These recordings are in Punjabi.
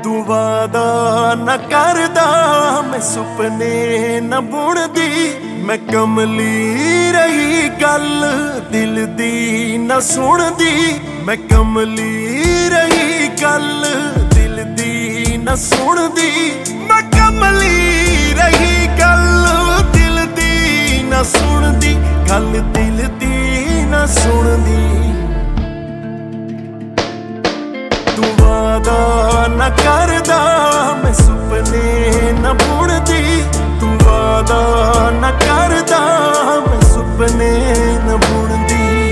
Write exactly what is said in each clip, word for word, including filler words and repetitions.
ਤੂੰ ਵਾਦਾ ਨਾ ਕਰਦਾ ਮੈਂ ਸੁਪਨੇ ਨਾ ਬੁਣਦੀ। ਮੈਂ ਕਮਲੀ ਰਹੀ ਗੱਲ ਦਿਲ ਦੀ ਨਾ ਸੁਣਦੀ। ਮੈਂ ਕਮਲੀ ਰਹੀ ਗੱਲ ਦਿਲ ਦੀ ਨਾ ਸੁਣਦੀ। ਮੈਂ ਕਮਲੀ ਰਹੀ ਗੱਲ ਦਿਲ ਦੀ ਨਾ ਸੁਣਦੀ। ਗੱਲ ਦਿਲ ਦੀ ਨਾ ਸੁਣਦੀ। ਤੂੰ ਵਾਦਾ ਨਾ ਕਰਦਾ ਮੈਂ ਸੁਪਨੇ ਨਾ ਬੁਣਦੀ। ਤੂੰ ਵਾਦਾ ਨਾ ਕਰਦਾ ਮੈਂ ਸੁਪਨੇ ਨਾ ਬੁਣਦੀ।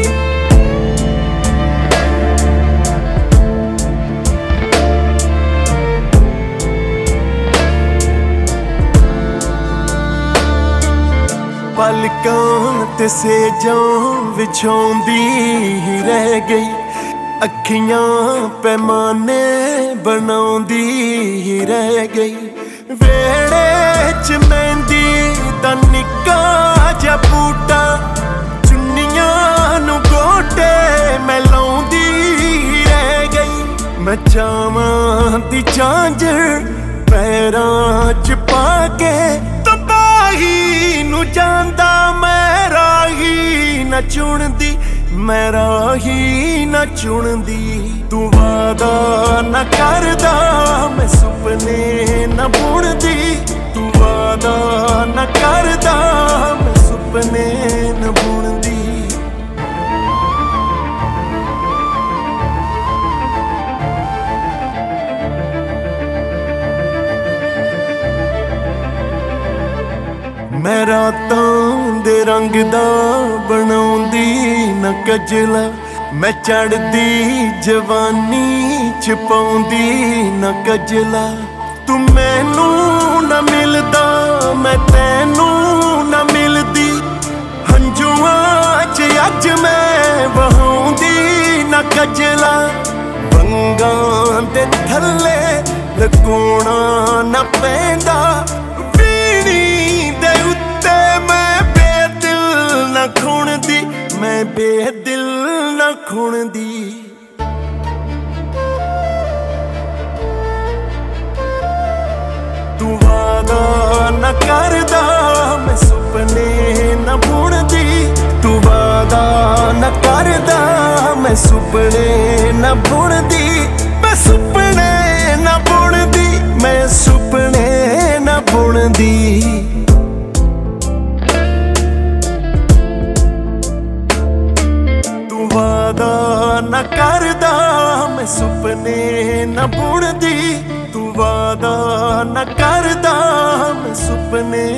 ਪਲਕਾਂ ਤੇ ਸੇਜਾਂ ਵਿਛਾਉਂਦੀ ਹੀ ਰਹਿ ਗਈ। ਅੱਖੀਆਂ ਪੈਮਾਨੇ ਬਣਾਉਂਦੀ ਹੀ ਰਹਿ ਗਈ। ਵੇੜੇ ਚ ਮਹਿੰਦੀ ਦਾ ਨਿੱਕਾ ਜਿਹਾ ਬੂਟਾ ਚੁੰਨੀਆਂ ਨੂੰ ਗੋਟੇ ਮੈਂ ਲਾਉਂਦੀ ਹੀ ਰਹਿ ਗਈ। ਮੈਂ ਚਾਵਾਂ ਦੀ ਝਾਂਜਰ ਪੈਰਾਂ ਚ ਪਾ ਕੇ ਤਬਾਹੀ ਨੂੰ ਜਾਂਦਾ ਮੈਂ ਰਾਹੀ ਨਾ ਚੁਣਦੀ। ਮੈਂ ਰਾਹੀ ਨਾ ਚੁਣਦੀ। ਤੂੰ ਵਾਦਾ ਨਾ ਕਰਦਾ ਮੈਂ ਸੁਪਨੇ ਨਾ ਬੁਣਦੀ। ਤੂੰ ਵਾਦਾ ਨਾ ਕਰਦਾ ਮੈਂ ਸੁਪਨੇ ਨਾ ਬੁਣਦੀ। ਮੈਂ ਰਾਤਾਂ ਦੇ ਰੰਗ ਦਾ ਬਣਾਉਂਦੀ ਨਾ ਕਜਲਾ। ਮੈਂ ਚੜਦੀ ਜਵਾਨੀ ਚ ਪਾਉਂਦੀ ਨਾ ਕਜਲਾ। ਤੂੰ ਮੈਨੂੰ ਨਾ ਮਿਲਦਾ ਮੈਂ ਤੈਨੂੰ ਨਾ ਮਿਲਦੀ। ਹੰਝੂਆਂ ਚ ਅੱਜ ਮੈਂ ਵਹਾਉਂਦੀ ਨਾ ਕਜਲਾ। ਵੰਗਾਂ ਦੇ ਥੱਲੇ ਲਕੋਣਾ ਨਾ ਪੈਂਦਾ। ਖੁਣਦੀ ਮੈਂ ਬੇਦਿਲ ਨਾ ਖੁਣਦੀ। ਤੂੰ ਵਾਦਾ ਨਾ ਕਰਦਾ ਮੈਂ ਸੁਪਨੇ ਨਾ ਬੁਣਦੀ। ਤੂੰ ਵਾਦਾ ਨਾ ਕਰਦਾ ਮੈਂ ਸੁਪਨੇ ਨਾ ਬੁਣਦੀ। ਮੈਂ ਸੁਪਨੇ ਨਾ ਬੁਣਦੀ। ਮੈਂ ਸੁਪਨੇ ਨਾ ਬੁਣਦੀ। ਵਾਦਾ ਨਾ ਕਰਦਾ ਮੈਂ ਸੁਪਨੇ ਨਾ ਬੁਣਦੀ। ਤੂੰ ਵਾਦਾ ਨਾ ਕਰਦਾ ਮੈਂ ਸੁਪਨੇ